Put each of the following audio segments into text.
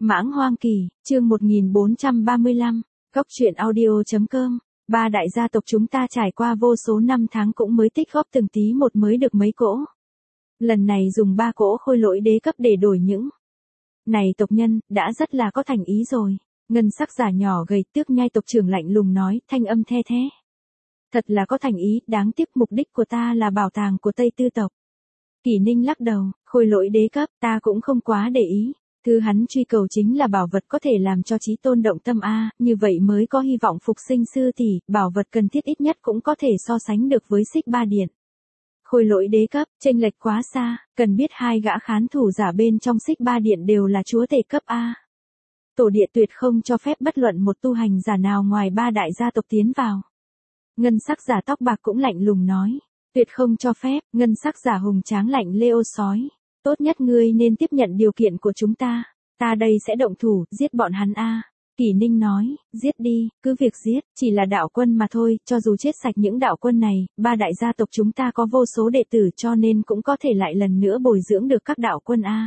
Mãng Hoang Kỳ, chương 1435, Góc truyện audio.com. Ba đại gia tộc chúng ta trải qua vô số năm tháng cũng mới tích góp từng tí một mới được mấy cỗ. Lần này dùng 3 cỗ khôi lỗi đế cấp để đổi những này tộc nhân, đã rất là có thành ý rồi. Ngân sắc giả nhỏ gầy Tước Nhai tộc trưởng lạnh lùng nói, thanh âm the thế. Thật là có thành ý, đáng tiếc mục đích của ta là bảo tàng của Tây Tư tộc. Kỷ Ninh lắc đầu, khôi lỗi đế cấp ta cũng không quá để ý. Thứ hắn truy cầu chính là bảo vật có thể làm cho chí tôn động tâm a, như vậy mới có hy vọng phục sinh sư tỷ, bảo vật cần thiết ít nhất cũng có thể so sánh được với xích ba điện. Khôi lỗi đế cấp, chênh lệch quá xa, cần biết hai gã khán thủ giả bên trong xích ba điện đều là chúa tể cấp a. Tổ địa tuyệt không cho phép bất luận một tu hành giả nào ngoài ba đại gia tộc tiến vào. Ngân sắc giả tóc bạc cũng lạnh lùng nói, tuyệt không cho phép. Ngân sắc giả hùng tráng lạnh Leo sói. Tốt nhất ngươi nên tiếp nhận điều kiện của chúng ta. Ta đây sẽ động thủ, giết bọn hắn a. Kỷ Ninh nói, giết đi, cứ việc giết, chỉ là đạo quân mà thôi, cho dù chết sạch những đạo quân này, ba đại gia tộc chúng ta có vô số đệ tử cho nên cũng có thể lại lần nữa bồi dưỡng được các đạo quân a.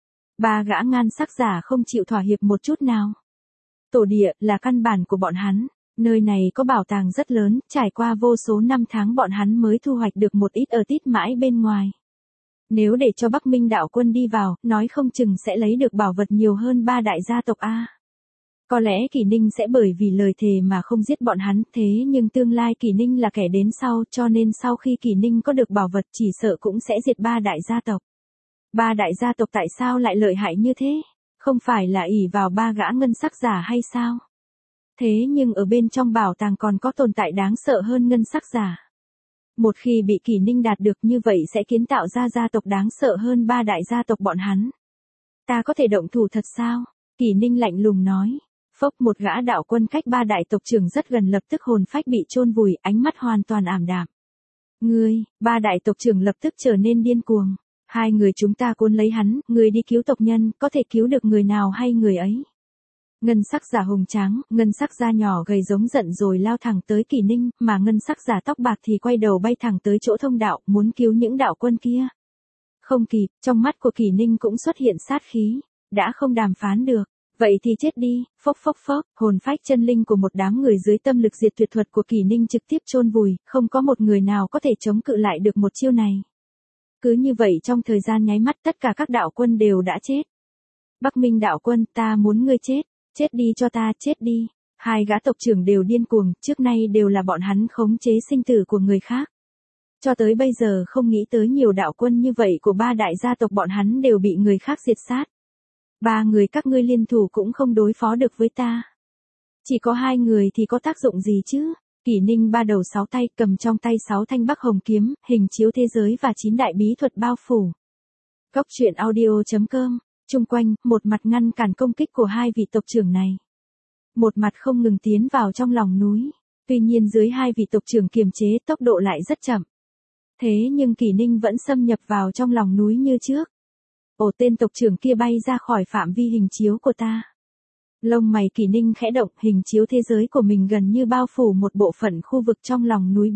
Ba gã ngan sắc giả không chịu thỏa hiệp một chút nào. Tổ địa là căn bản của bọn hắn, nơi này có bảo tàng rất lớn, trải qua vô số năm tháng bọn hắn mới thu hoạch được một ít ở tít mãi bên ngoài. Nếu để cho Bắc Minh đạo quân đi vào, nói không chừng sẽ lấy được bảo vật nhiều hơn ba đại gia tộc a. Có lẽ Kỷ Ninh sẽ bởi vì lời thề mà không giết bọn hắn, thế nhưng tương lai Kỷ Ninh là kẻ đến sau, cho nên sau khi Kỷ Ninh có được bảo vật chỉ sợ cũng sẽ diệt ba đại gia tộc. Ba đại gia tộc tại sao lại lợi hại như thế? Không phải là ỷ vào ba gã ngân sắc giả hay sao? Thế nhưng ở bên trong bảo tàng còn có tồn tại đáng sợ hơn ngân sắc giả. Một khi bị Kỷ Ninh đạt được như vậy sẽ kiến tạo ra gia tộc đáng sợ hơn ba đại gia tộc bọn hắn. Ta có thể động thủ thật sao? Kỷ Ninh lạnh lùng nói. Phốc, một gã đạo quân cách ba đại tộc trưởng rất gần lập tức hồn phách bị chôn vùi, ánh mắt hoàn toàn ảm đạm. Ngươi, ba đại tộc trưởng lập tức trở nên điên cuồng. Hai người chúng ta cuốn lấy hắn, người đi cứu tộc nhân, có thể cứu được người nào hay người ấy. Ngân sắc giả hùng tráng, ngân sắc da nhỏ gầy giống giận rồi lao thẳng tới Kỷ Ninh, mà ngân sắc giả tóc bạc thì quay đầu bay thẳng tới chỗ thông đạo, muốn cứu những đạo quân kia. Không kịp, trong mắt của Kỷ Ninh cũng xuất hiện sát khí, đã không đàm phán được, vậy thì chết đi. Phốc phốc phốc, hồn phách chân linh của một đám người dưới tâm lực diệt tuyệt thuật của Kỷ Ninh trực tiếp chôn vùi, không có một người nào có thể chống cự lại được một chiêu này. Cứ như vậy trong thời gian nháy mắt tất cả các đạo quân đều đã chết. Bắc Minh đạo quân, ta muốn ngươi chết. Chết đi cho ta, chết đi. Hai gã tộc trưởng đều điên cuồng, trước nay đều là bọn hắn khống chế sinh tử của người khác. Cho tới bây giờ không nghĩ tới nhiều đạo quân như vậy của ba đại gia tộc bọn hắn đều bị người khác diệt sát. Ba người các ngươi liên thủ cũng không đối phó được với ta. Chỉ có hai người thì có tác dụng gì chứ? Kỷ Ninh ba đầu sáu tay cầm trong tay 6 thanh bắc hồng kiếm, hình chiếu thế giới và 9 đại bí thuật bao phủ. Góc truyện audio.com. Trung quanh, một mặt ngăn cản công kích của hai vị tộc trưởng này. Một mặt không ngừng tiến vào trong lòng núi. Tuy nhiên dưới hai vị tộc trưởng kiềm chế tốc độ lại rất chậm. Thế nhưng Kỷ Ninh vẫn xâm nhập vào trong lòng núi như trước. Ồ, tên tộc trưởng kia bay ra khỏi phạm vi hình chiếu của ta. Lông mày Kỷ Ninh khẽ động, hình chiếu thế giới của mình gần như bao phủ một bộ phận khu vực trong lòng núi B.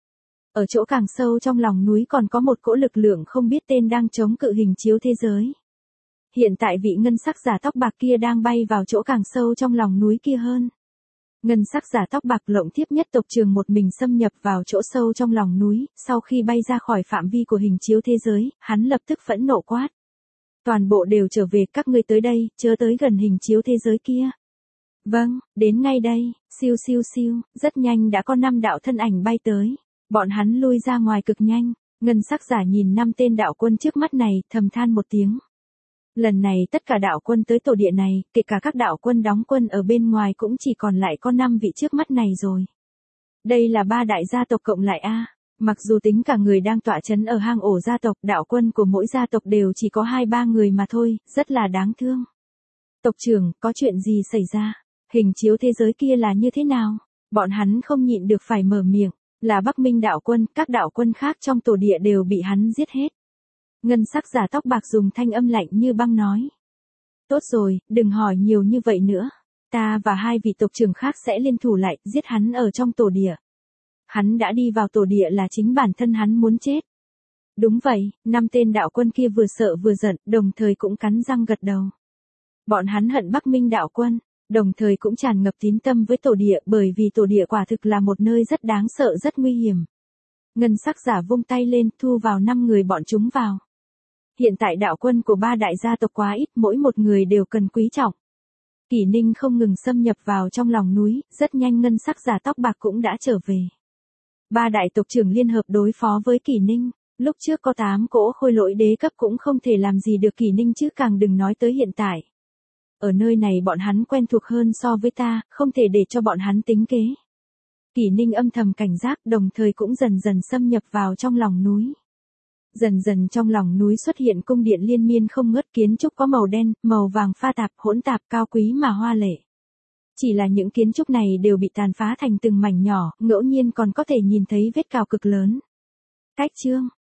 Ở chỗ càng sâu trong lòng núi còn có một cỗ lực lượng không biết tên đang chống cự hình chiếu thế giới. Hiện tại vị ngân sắc giả tóc bạc kia đang bay vào chỗ càng sâu trong lòng núi kia hơn. Ngân sắc giả tóc bạc lộng tiếp nhất tộc trưởng một mình xâm nhập vào chỗ sâu trong lòng núi, sau khi bay ra khỏi phạm vi của hình chiếu thế giới, hắn lập tức phẫn nộ quát. Toàn bộ đều trở về, các ngươi tới đây, chớ tới gần hình chiếu thế giới kia. Vâng, đến ngay đây. Siêu siêu siêu, rất nhanh đã có 5 đạo thân ảnh bay tới. Bọn hắn lui ra ngoài cực nhanh. Ngân sắc giả nhìn 5 tên đạo quân trước mắt này, thầm than một tiếng. Lần này tất cả đạo quân tới tổ địa này, kể cả các đạo quân đóng quân ở bên ngoài cũng chỉ còn lại có 5 vị trước mắt này rồi. Đây là ba đại gia tộc cộng lại a. Mặc dù tính cả người đang tọa trấn ở hang ổ gia tộc, đạo quân của mỗi gia tộc đều chỉ có 2-3 người mà thôi, rất là đáng thương. Tộc trưởng, có chuyện gì xảy ra? Hình chiếu thế giới kia là như thế nào? Bọn hắn không nhịn được phải mở miệng, là Bắc Minh đạo quân, các đạo quân khác trong tổ địa đều bị hắn giết hết. Ngân sắc giả tóc bạc dùng thanh âm lạnh như băng nói. Tốt rồi, đừng hỏi nhiều như vậy nữa. Ta và hai vị tộc trưởng khác sẽ liên thủ lại, giết hắn ở trong tổ địa. Hắn đã đi vào tổ địa là chính bản thân hắn muốn chết. Đúng vậy, 5 tên đạo quân kia vừa sợ vừa giận, đồng thời cũng cắn răng gật đầu. Bọn hắn hận Bắc Minh đạo quân, đồng thời cũng tràn ngập tín tâm với tổ địa bởi vì tổ địa quả thực là một nơi rất đáng sợ rất nguy hiểm. Ngân sắc giả vung tay lên thu vào 5 người bọn chúng vào. Hiện tại đạo quân của 3 đại gia tộc quá ít, mỗi một người đều cần quý trọng. Kỷ Ninh không ngừng xâm nhập vào trong lòng núi, rất nhanh ngân sắc giả tóc bạc cũng đã trở về. 3 đại tộc trưởng liên hợp đối phó với Kỷ Ninh, lúc trước có 8 cỗ khôi lỗi đế cấp cũng không thể làm gì được Kỷ Ninh chứ càng đừng nói tới hiện tại. Ở nơi này bọn hắn quen thuộc hơn so với ta, không thể để cho bọn hắn tính kế. Kỷ Ninh âm thầm cảnh giác đồng thời cũng dần dần xâm nhập vào trong lòng núi. Dần dần trong lòng núi xuất hiện cung điện liên miên không ngớt, kiến trúc có màu đen, màu vàng pha tạp, hỗn tạp, cao quý mà hoa lệ. Chỉ là những kiến trúc này đều bị tàn phá thành từng mảnh nhỏ, ngẫu nhiên còn có thể nhìn thấy vết cào cực lớn. Cách chương